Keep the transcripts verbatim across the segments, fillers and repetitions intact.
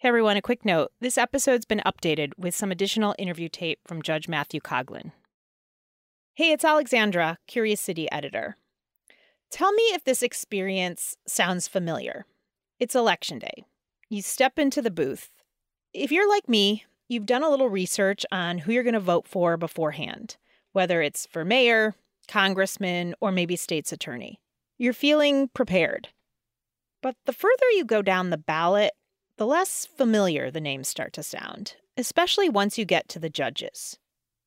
Hey everyone, a quick note. This episode's been updated with some additional interview tape from Judge Matthew Coughlin. Hey, it's Alexandra, Curious City editor. Tell me if this experience sounds familiar. It's election day. You step into the booth. If you're like me, you've done a little research on who you're going to vote for beforehand, whether it's for mayor, congressman, or maybe state's attorney. You're feeling prepared. But the further you go down the ballot, the less familiar the names start to sound, especially once you get to the judges.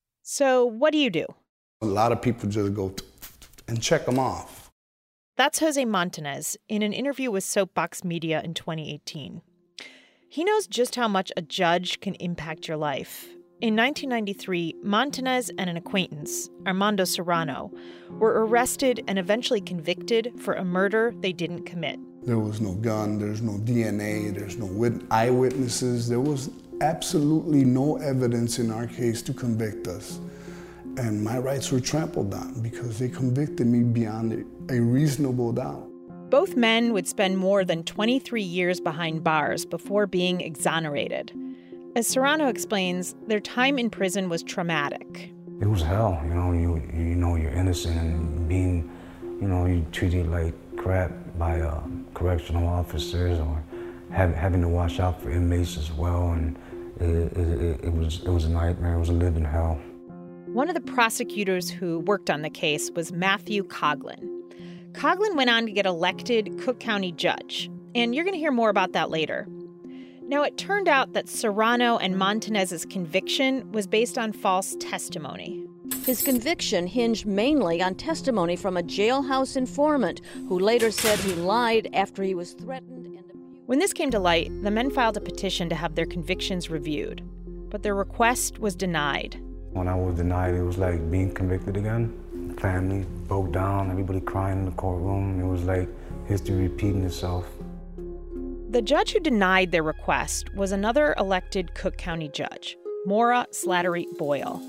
So what do you do? A lot of people just go and check them off. That's Jose Montanez in an interview with Soapbox Media in twenty eighteen. He knows just how much a judge can impact your life. In nineteen ninety-three, Montanez and an acquaintance, Armando Serrano, were arrested and eventually convicted for a murder they didn't commit. There was no gun, there's no D N A, there's no wit- eyewitnesses. There was absolutely no evidence in our case to convict us. And my rights were trampled on because they convicted me beyond a reasonable doubt. Both men would spend more than twenty-three years behind bars before being exonerated. As Serrano explains, their time in prison was traumatic. It was hell, you know, you you know you're innocent and being, you know, you treated like crap by uh, correctional officers or have, having to watch out for inmates as well, and it, it, it was it was a nightmare. It was a living hell. One of the prosecutors who worked on the case was Matthew Coughlin. Coughlin went on to get elected Cook County judge, and you're going to hear more about that later. Now, it turned out that Serrano and Montanez's conviction was based on false testimony. His conviction hinged mainly on testimony from a jailhouse informant who later said he lied after he was threatened and abused. When this came to light, the men filed a petition to have their convictions reviewed, but their request was denied. When I was denied, it was like being convicted again. Family broke down, everybody crying in the courtroom. It was like history repeating itself. The judge who denied their request was another elected Cook County judge, Maura Slattery Boyle.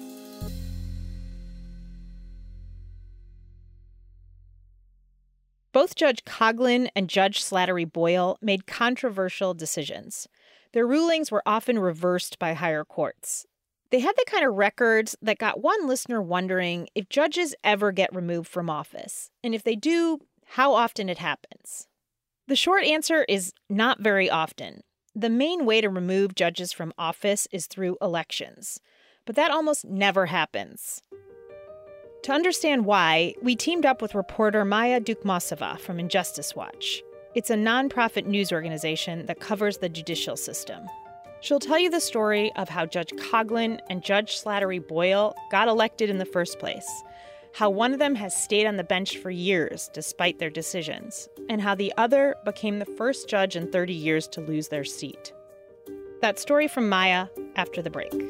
Both Judge Coughlin and Judge Slattery Boyle made controversial decisions. Their rulings were often reversed by higher courts. They had the kind of records that got one listener wondering if judges ever get removed from office, and if they do, how often it happens. The short answer is not very often. The main way to remove judges from office is through elections, but that almost never happens. To understand why, we teamed up with reporter Maya Dukmasova from Injustice Watch. It's a nonprofit news organization that covers the judicial system. She'll tell you the story of how Judge Coughlin and Judge Slattery Boyle got elected in the first place, how one of them has stayed on the bench for years despite their decisions, and how the other became the first judge in thirty years to lose their seat. That story from Maya after the break.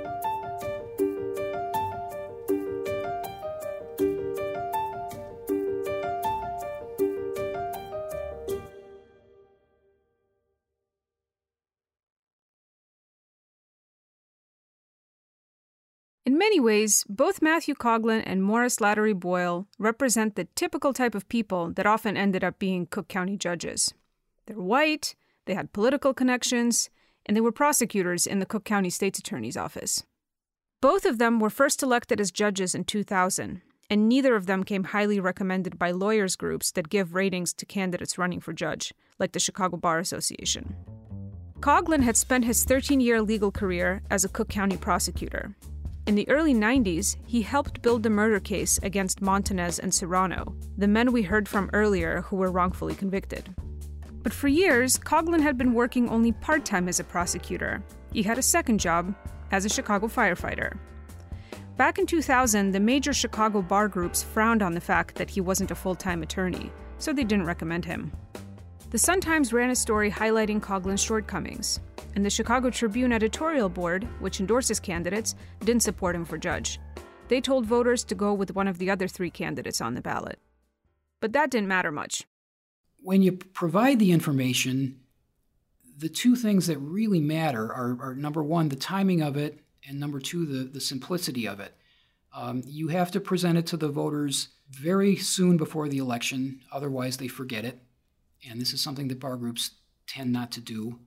In many ways, both Matthew Coughlin and Maura Slattery Boyle represent the typical type of people that often ended up being Cook County judges. They're white, they had political connections, and they were prosecutors in the Cook County State's Attorney's Office. Both of them were first elected as judges in two thousand, and neither of them came highly recommended by lawyers groups that give ratings to candidates running for judge, like the Chicago Bar Association. Coughlin had spent his thirteen-year legal career as a Cook County prosecutor. In the early nineties, he helped build the murder case against Montanez and Serrano, the men we heard from earlier who were wrongfully convicted. But for years, Coughlin had been working only part-time as a prosecutor. He had a second job as a Chicago firefighter. Back in two thousand, the major Chicago bar groups frowned on the fact that he wasn't a full-time attorney, so they didn't recommend him. The Sun-Times ran a story highlighting Coughlin's shortcomings, and the Chicago Tribune editorial board, which endorses candidates, didn't support him for judge. They told voters to go with one of the other three candidates on the ballot. But that didn't matter much. When you provide the information, the two things that really matter are, are number one, the timing of it, and number two, the, the simplicity of it. Um, you have to present it to the voters very soon before the election, otherwise they forget it. And this is something that bar groups tend not to do.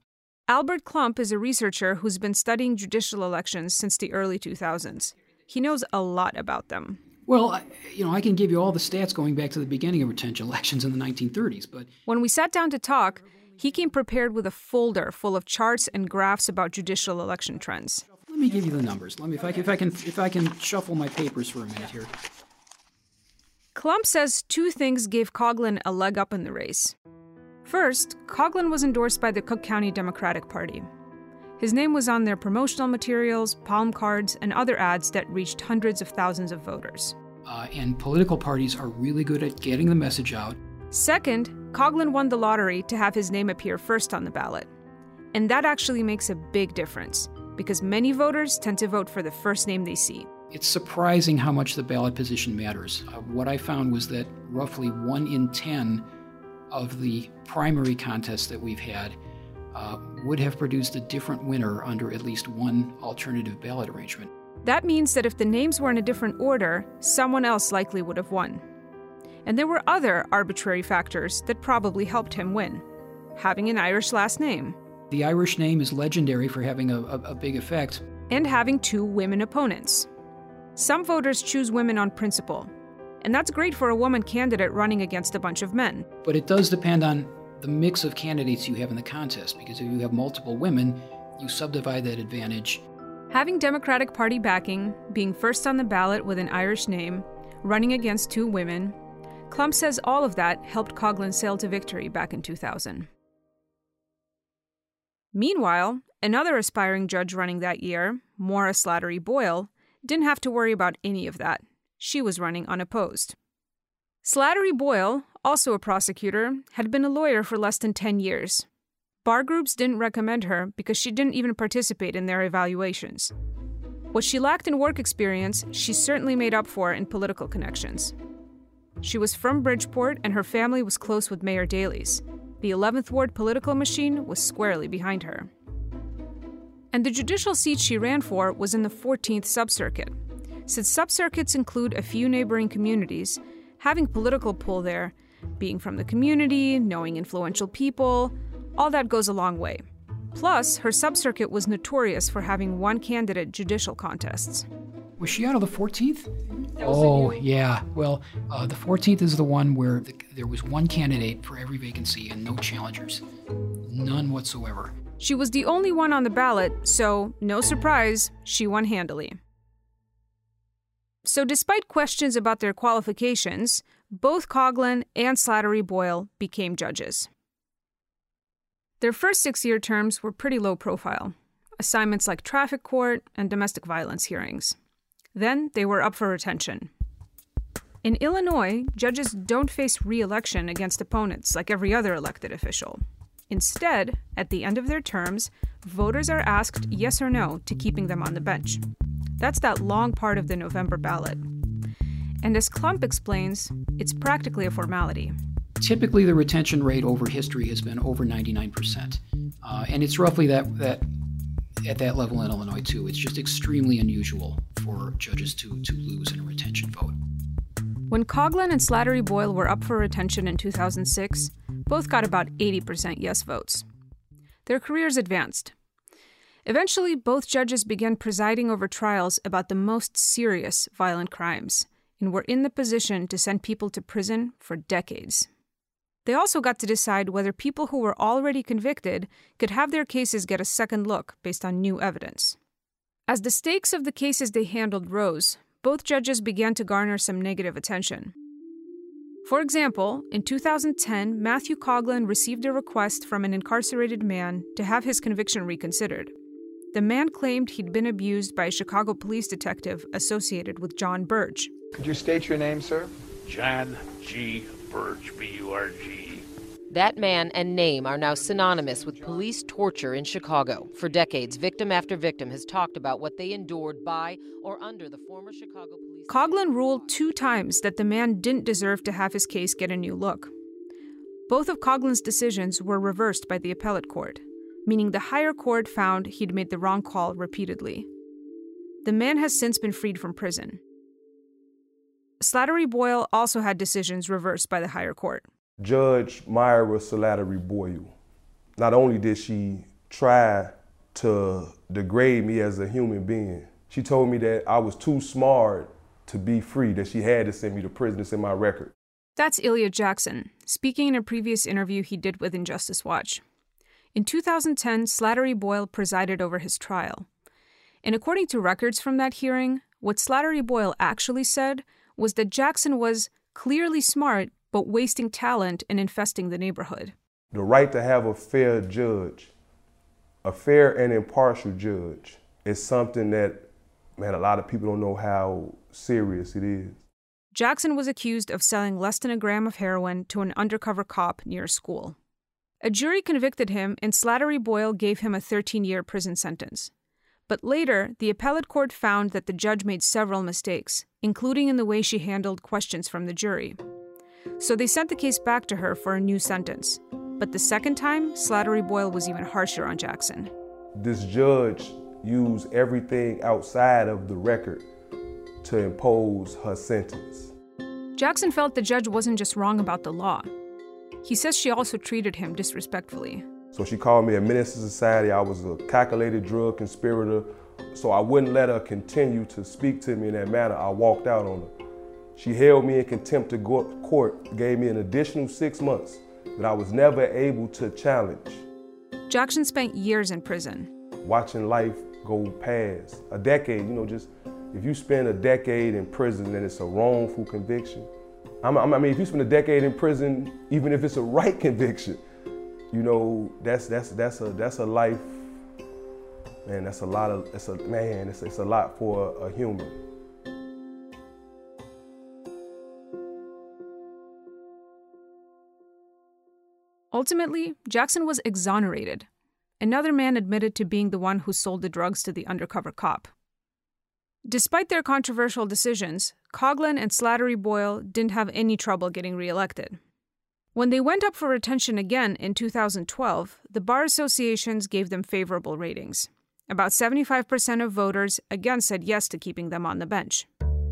Albert Klump is a researcher who's been studying judicial elections since the early two thousands. He knows a lot about them. Well, you know, I can give you all the stats going back to the beginning of retention elections in the nineteen thirties, but... When we sat down to talk, he came prepared with a folder full of charts and graphs about judicial election trends. Let me give you the numbers. Let me, if I, if I can, if I can shuffle my papers for a minute here. Klump says two things gave Coughlin a leg up in the race. First, Coughlin was endorsed by the Cook County Democratic Party. His name was on their promotional materials, palm cards, and other ads that reached hundreds of thousands of voters. Uh, and political parties are really good at getting the message out. Second, Coughlin won the lottery to have his name appear first on the ballot. And that actually makes a big difference, because many voters tend to vote for the first name they see. It's surprising how much the ballot position matters. Uh, what I found was that roughly one in ten of the primary contests that we've had uh, would have produced a different winner under at least one alternative ballot arrangement. That means that if the names were in a different order, someone else likely would have won. And there were other arbitrary factors that probably helped him win. Having an Irish last name. The Irish name is legendary for having a, a, a big effect. And having two women opponents. Some voters choose women on principle. And that's great for a woman candidate running against a bunch of men. But it does depend on the mix of candidates you have in the contest, because if you have multiple women, you subdivide that advantage. Having Democratic Party backing, being first on the ballot with an Irish name, running against two women, Klump says all of that helped Coughlin sail to victory back in two thousand. Meanwhile, another aspiring judge running that year, Maura Slattery Boyle, didn't have to worry about any of that. She was running unopposed. Slattery Boyle, also a prosecutor, had been a lawyer for less than ten years. Bar groups didn't recommend her because she didn't even participate in their evaluations. What she lacked in work experience, she certainly made up for in political connections. She was from Bridgeport, and her family was close with Mayor Daley's. The eleventh Ward political machine was squarely behind her. And the judicial seat she ran for was in the fourteenth Subcircuit. Since subcircuits include a few neighboring communities, having political pull there, being from the community, knowing influential people, all that goes a long way. Plus, her subcircuit was notorious for having one-candidate judicial contests. Was she out of the fourteenth? Oh, yeah. Well, uh, the fourteenth is the one where the, there was one candidate for every vacancy and no challengers. None whatsoever. She was the only one on the ballot, so, no surprise, she won handily. So despite questions about their qualifications, both Coughlin and Slattery Boyle became judges. Their first six-year terms were pretty low profile, assignments like traffic court and domestic violence hearings. Then they were up for retention. In Illinois, judges don't face re-election against opponents like every other elected official. Instead, at the end of their terms, voters are asked yes or no to keeping them on the bench. That's that long part of the November ballot. And as Klump explains, it's practically a formality. Typically, the retention rate over history has been over ninety-nine percent. Uh, and it's roughly that, that at that level in Illinois, too. It's just extremely unusual for judges to, to lose in a retention vote. When Coughlin and Slattery Boyle were up for retention in two thousand six, both got about eighty percent yes votes. Their careers advanced. Eventually, both judges began presiding over trials about the most serious violent crimes and were in the position to send people to prison for decades. They also got to decide whether people who were already convicted could have their cases get a second look based on new evidence. As the stakes of the cases they handled rose, both judges began to garner some negative attention. For example, in two thousand ten, Matthew Coughlin received a request from an incarcerated man to have his conviction reconsidered. The man claimed he'd been abused by a Chicago police detective associated with John Burge. Could you state your name, sir? John G. Burge, B U R G. That man and name are now synonymous with police torture in Chicago. For decades, victim after victim has talked about what they endured by or under the former Chicago police... Coughlin ruled two times that the man didn't deserve to have his case get a new look. Both of Coughlin's decisions were reversed by the appellate court, meaning the higher court found he'd made the wrong call repeatedly. The man has since been freed from prison. Slattery Boyle also had decisions reversed by the higher court. Judge Myra Slattery Boyle, not only did she try to degrade me as a human being. She told me that I was too smart to be free, that she had to send me to prison. It's in my record. That's Ilya Jackson, speaking in a previous interview he did with Injustice Watch. In two thousand ten, Slattery Boyle presided over his trial. And according to records from that hearing, what Slattery Boyle actually said was that Jackson was clearly smart, but wasting talent and infesting the neighborhood. The right to have a fair judge, a fair and impartial judge, is something that, man, a lot of people don't know how serious it is. Jackson was accused of selling less than a gram of heroin to an undercover cop near a school. A jury convicted him, and Slattery Boyle gave him a thirteen-year prison sentence. But later, the appellate court found that the judge made several mistakes, including in the way she handled questions from the jury. So they sent the case back to her for a new sentence. But the second time, Slattery Boyle was even harsher on Jackson. This judge used everything outside of the record to impose her sentence. Jackson felt the judge wasn't just wrong about the law. He says she also treated him disrespectfully. So she called me a menace to society. I was a calculated drug conspirator. So I wouldn't let her continue to speak to me in that manner. I walked out on her. She held me in contempt of court, gave me an additional six months that I was never able to challenge. Jackson spent years in prison. Watching life go past, a decade, you know, just if you spend a decade in prison and it's a wrongful conviction, I mean, if you spend a decade in prison, even if it's a right conviction, you know, that's that's that's a that's a life, man. That's a lot of it's a man. It's it's a lot for a, a human. Ultimately, Jackson was exonerated. Another man admitted to being the one who sold the drugs to the undercover cop. Despite their controversial decisions, Coughlin and Slattery Boyle didn't have any trouble getting reelected. When they went up for retention again in two thousand twelve, the bar associations gave them favorable ratings. About seventy-five percent of voters again said yes to keeping them on the bench.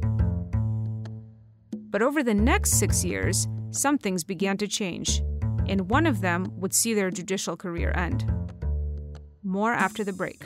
But over the next six years, some things began to change, and one of them would see their judicial career end. More after the break.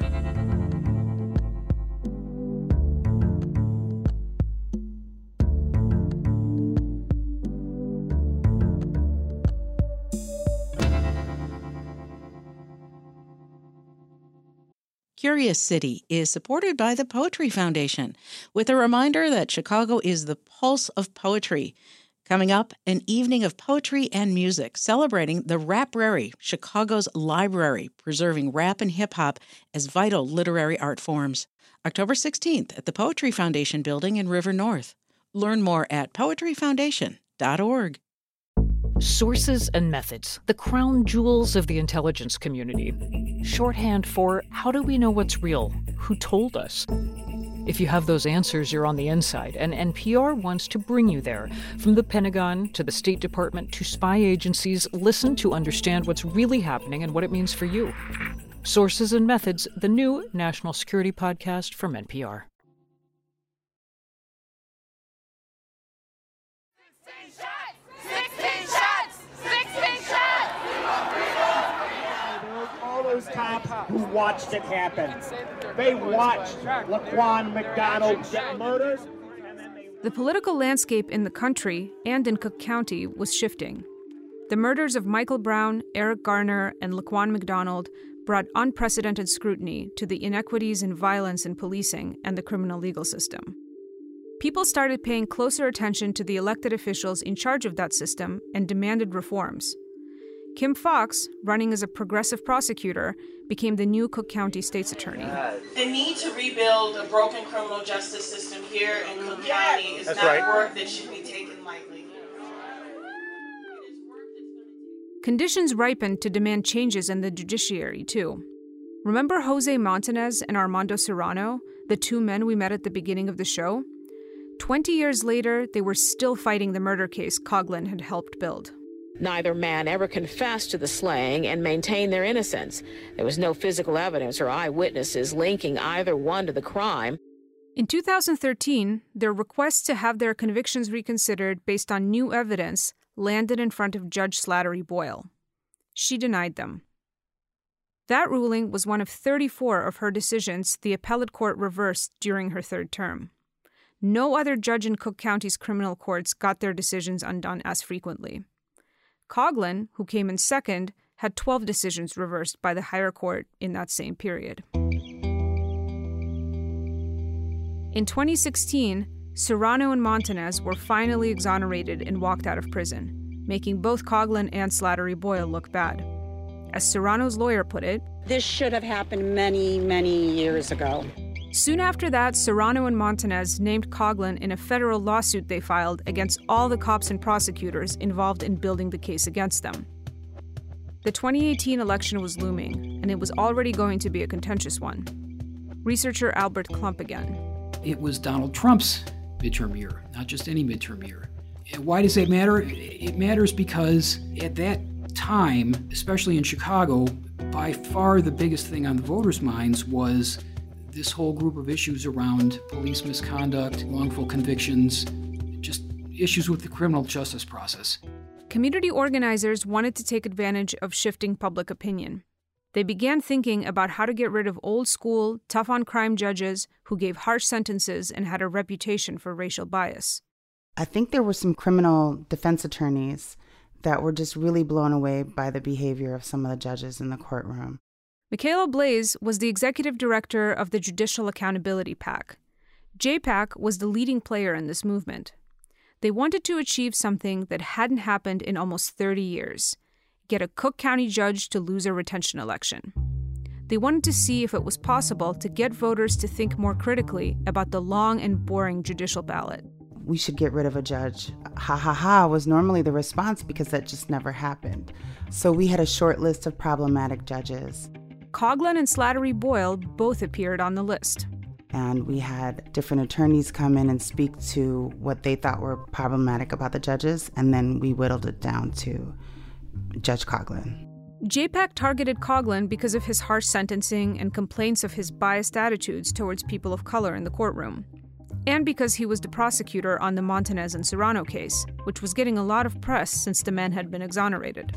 Curious City is supported by the Poetry Foundation, with a reminder that Chicago is the pulse of poetry. Coming up, an evening of poetry and music celebrating the Raprary, Chicago's library, preserving rap and hip-hop as vital literary art forms. October sixteenth at the Poetry Foundation building in River North. Learn more at poetry foundation dot org. Sources and methods, the crown jewels of the intelligence community. Shorthand for how do we know what's real? Who told us? If you have those answers, you're on the inside, and N P R wants to bring you there. From the Pentagon to the State Department to spy agencies, listen to understand what's really happening and what it means for you. Sources and Methods, the new national security podcast from N P R. Cops who watched it happen. They watched Laquan McDonald get murdered. The political landscape in the country and in Cook County was shifting. The murders of Michael Brown, Eric Garner, and Laquan McDonald brought unprecedented scrutiny to the inequities and violence in policing and the criminal legal system. People started paying closer attention to the elected officials in charge of that system and demanded reforms. Kim Foxx, running as a progressive prosecutor, became the new Cook County State's Attorney. The need to rebuild a broken criminal justice system here in Cook County is That's not right. work that should be taken lightly. Conditions ripened to demand changes in the judiciary, too. Remember Jose Montanez and Armando Serrano, the two men we met at the beginning of the show? Twenty years later, they were still fighting the murder case Coughlin had helped build. Neither man ever confessed to the slaying and maintained their innocence. There was no physical evidence or eyewitnesses linking either one to the crime. In two thousand thirteen, their request to have their convictions reconsidered based on new evidence landed in front of Judge Slattery Boyle. She denied them. That ruling was one of thirty-four of her decisions the appellate court reversed during her third term. No other judge in Cook County's criminal courts got their decisions undone as frequently. Coughlin, who came in second, had twelve decisions reversed by the higher court in that same period. In twenty sixteen, Serrano and Montanez were finally exonerated and walked out of prison, making both Coughlin and Slattery Boyle look bad. As Serrano's lawyer put it, "This should have happened many, many years ago." Soon after that, Serrano and Montanez named Coughlin in a federal lawsuit they filed against all the cops and prosecutors involved in building the case against them. The twenty eighteen election was looming, and it was already going to be a contentious one. Researcher Albert Klump again. It was Donald Trump's midterm year, not just any midterm year. And why does that matter? It matters because at that time, especially in Chicago, by far the biggest thing on the voters' minds was this whole group of issues around police misconduct, wrongful convictions, just issues with the criminal justice process. Community organizers wanted to take advantage of shifting public opinion. They began thinking about how to get rid of old-school, tough-on-crime judges who gave harsh sentences and had a reputation for racial bias. I think there were some criminal defense attorneys that were just really blown away by the behavior of some of the judges in the courtroom. Michaela Blaze was the executive director of the Judicial Accountability PAC. J PAC was the leading player in this movement. They wanted to achieve something that hadn't happened in almost thirty years. Get a Cook County judge to lose a retention election. They wanted to see if it was possible to get voters to think more critically about the long and boring judicial ballot. We should get rid of a judge. Ha ha ha was normally the response because that just never happened. So we had a short list of problematic judges. Coughlin and Slattery Boyle both appeared on the list. And we had different attorneys come in and speak to what they thought were problematic about the judges, and then we whittled it down to Judge Coughlin. J PAC targeted Coughlin because of his harsh sentencing and complaints of his biased attitudes towards people of color in the courtroom, and because he was the prosecutor on the Montanez and Serrano case, which was getting a lot of press since the men had been exonerated.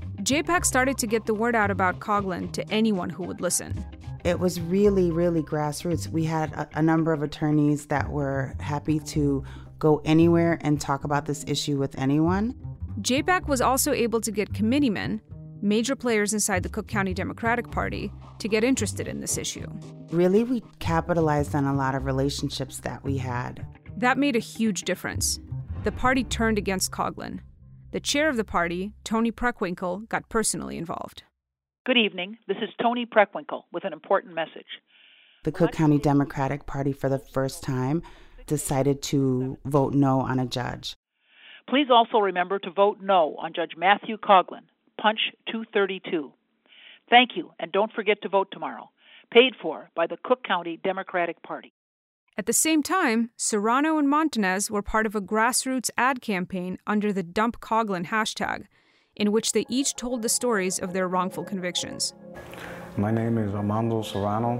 J PAC started to get the word out about Coughlin to anyone who would listen. It was really, really grassroots. We had a, a number of attorneys that were happy to go anywhere and talk about this issue with anyone. J PAC was also able to get committeemen, major players inside the Cook County Democratic Party, to get interested in this issue. Really, we capitalized on a lot of relationships that we had. That made a huge difference. The party turned against Coughlin. The chair of the party, Tony Preckwinkle, got personally involved. Good evening. This is Tony Preckwinkle with an important message. The Cook County Democratic Party, for the first time, decided to vote no on a judge. Please also remember to vote no on Judge Matthew Coughlin, Punch two thirty-two. Thank you, and don't forget to vote tomorrow. Paid for by the Cook County Democratic Party. At the same time, Serrano and Montanez were part of a grassroots ad campaign under the Dump Coughlin hashtag, in which they each told the stories of their wrongful convictions. My name is Armando Serrano.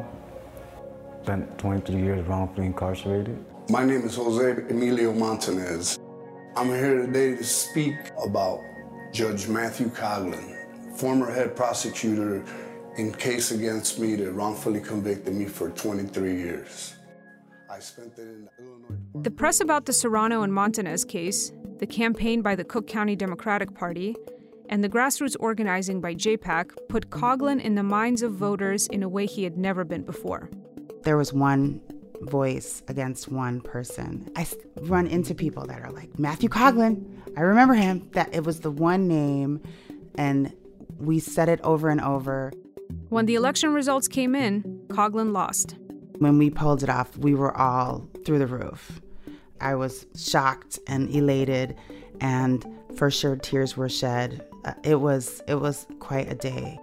Spent twenty-three years wrongfully incarcerated. My name is Jose Emilio Montanez. I'm here today to speak about Judge Matthew Coughlin, former head prosecutor in case against me that wrongfully convicted me for twenty-three years. I spent it in Illinois. The press about the Serrano and Montanez case, the campaign by the Cook County Democratic Party, and the grassroots organizing by J PAC put Coughlin in the minds of voters in a way he had never been before. There was one voice against one person. I run into people that are like, Matthew Coughlin, I remember him, that it was the one name, and we said it over and over. When the election results came in, Coughlin lost. When we pulled it off, we were all through the roof. I was shocked and elated, and for sure tears were shed. It was it was quite a day.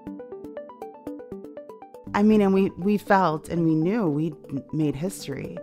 I mean, and we, we felt and we knew we'd made history.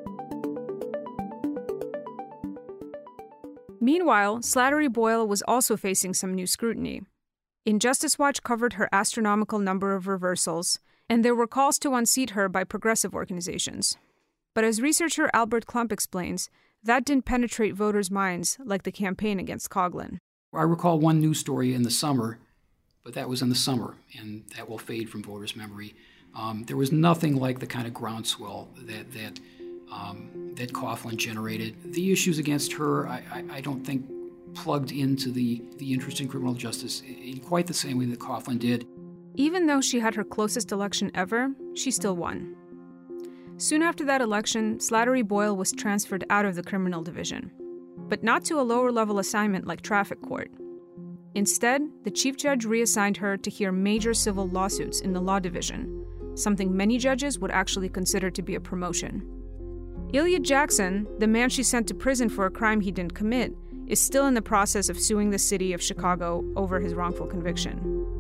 Meanwhile, Slattery Boyle was also facing some new scrutiny. Injustice Watch covered her astronomical number of reversals, and there were calls to unseat her by progressive organizations. But as researcher Albert Klump explains, that didn't penetrate voters' minds like the campaign against Coughlin. I recall one news story in the summer but that was in the summer, and that will fade from voters' memory. Um, there was nothing like the kind of groundswell that that um, that Coughlin generated. The issues against her, I, I, I don't think, plugged into the, the interest in criminal justice in quite the same way that Coughlin did. Even though she had her closest election ever, she still won. Soon after that election, Slattery Boyle was transferred out of the criminal division, but not to a lower-level assignment like traffic court. Instead, the chief judge reassigned her to hear major civil lawsuits in the law division, something many judges would actually consider to be a promotion. Ilya Jackson, the man she sent to prison for a crime he didn't commit, is still in the process of suing the city of Chicago over his wrongful conviction.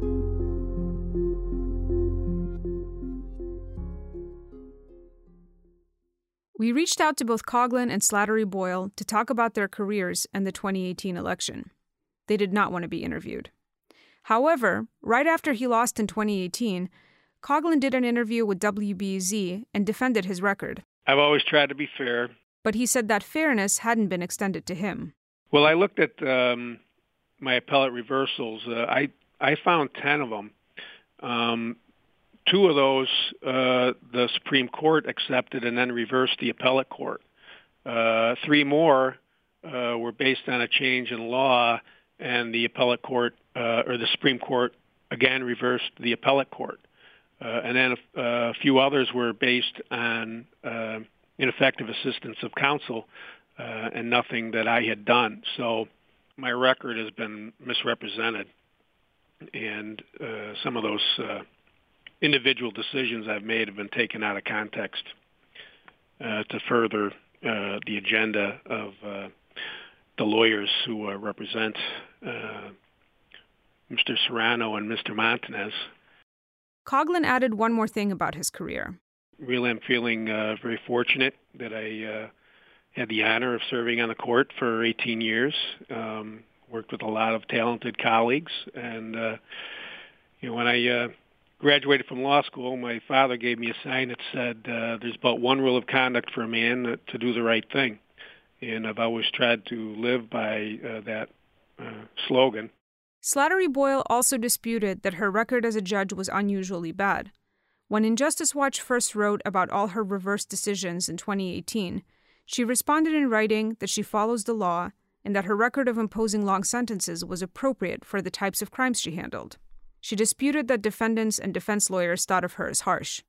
We reached out to both Coughlin and Slattery Boyle to talk about their careers and the twenty eighteen election. They did not want to be interviewed. However, right after he lost in twenty eighteen, Coughlin did an interview with W B Z and defended his record. I've always tried to be fair. But he said that fairness hadn't been extended to him. Well, I looked at um, my appellate reversals. Uh, I I found ten of them. Um, two of those uh, the Supreme Court accepted and then reversed the appellate court. Uh, three more uh, were based on a change in law, and the appellate court uh, or the Supreme Court again reversed the appellate court. Uh, and then a, a few others were based on uh, ineffective assistance of counsel. Uh, and nothing that I had done. So my record has been misrepresented, and uh, some of those uh, individual decisions I've made have been taken out of context uh, to further uh, the agenda of uh, the lawyers who uh, represent uh, Mister Serrano and Mister Montanez. Coughlin added one more thing about his career. Really, I'm feeling uh, very fortunate that I uh, had the honor of serving on the court for eighteen years, um, worked with a lot of talented colleagues. And, uh, you know, when I uh, graduated from law school, my father gave me a sign that said, uh, there's but one rule of conduct for a man, uh, to do the right thing. And I've always tried to live by uh, that uh, slogan. Slattery Boyle also disputed that her record as a judge was unusually bad. When Injustice Watch first wrote about all her reversed decisions in twenty eighteen, she responded in writing that she follows the law and that her record of imposing long sentences was appropriate for the types of crimes she handled. She disputed that defendants and defense lawyers thought of her as harsh.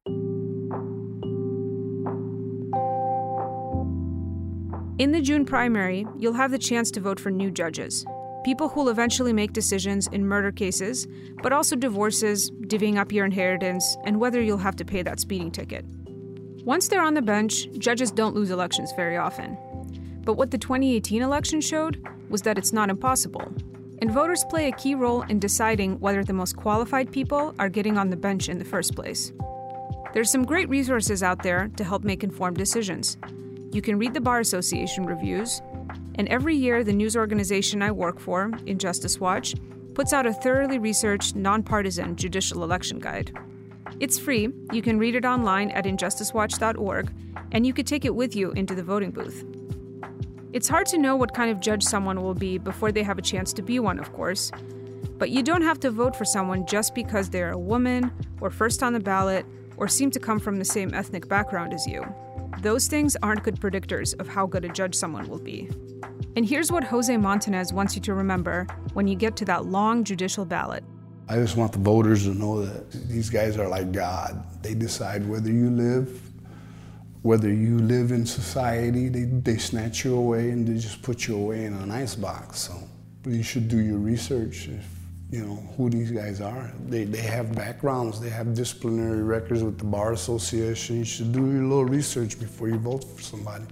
In the June primary, you'll have the chance to vote for new judges, people who'll eventually make decisions in murder cases, but also divorces, divvying up your inheritance, and whether you'll have to pay that speeding ticket. Once they're on the bench, judges don't lose elections very often. But what the twenty eighteen election showed was that it's not impossible. And voters play a key role in deciding whether the most qualified people are getting on the bench in the first place. There's some great resources out there to help make informed decisions. You can read the Bar Association reviews, and every year the news organization I work for, Injustice Watch, puts out a thoroughly researched, nonpartisan judicial election guide. It's free, you can read it online at injustice watch dot org, and you could take it with you into the voting booth. It's hard to know what kind of judge someone will be before they have a chance to be one, of course, but you don't have to vote for someone just because they're a woman, or first on the ballot, or seem to come from the same ethnic background as you. Those things aren't good predictors of how good a judge someone will be. And here's what Jose Montanez wants you to remember when you get to that long judicial ballot. I just want the voters to know that these guys are like God. They decide whether you live, whether you live in society. They, they snatch you away and they just put you away in an icebox. So you should do your research, if, you know, who these guys are. They, they have backgrounds. They have disciplinary records with the Bar Association. You should do your little research before you vote for somebody.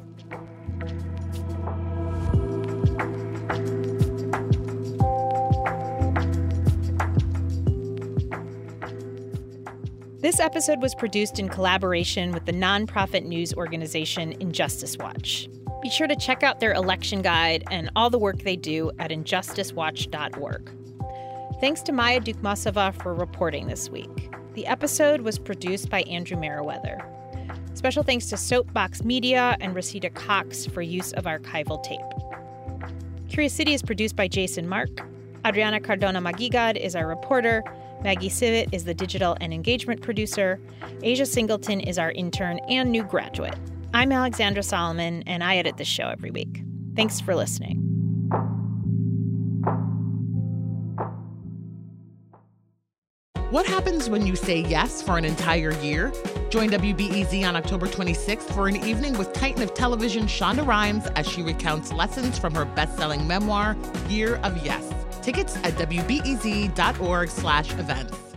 This episode was produced in collaboration with the nonprofit news organization Injustice Watch. Be sure to check out their election guide and all the work they do at injustice watch dot org. Thanks to Maya Dukmasova for reporting this week. The episode was produced by Andrew Merriweather. Special thanks to Soapbox Media and Rosita Cox for use of archival tape. Curious City is produced by Jason Mark. Adriana Cardona Magigad is our reporter. Maggie Sivit is the digital and engagement producer. Asia Singleton is our intern and new graduate. I'm Alexandra Solomon, and I edit this show every week. Thanks for listening. What happens when you say yes for an entire year? Join W B E Z on October twenty-sixth for an evening with Titan of Television Shonda Rhimes as she recounts lessons from her best-selling memoir, Year of Yes. Tickets at W B E Z dot org slash events.